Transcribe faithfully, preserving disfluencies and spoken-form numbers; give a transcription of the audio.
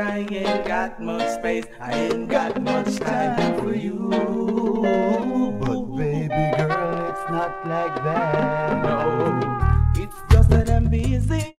I ain't got much space, I ain't got much time for you. But baby girl, it's not like that. No, it's just that I'm busy.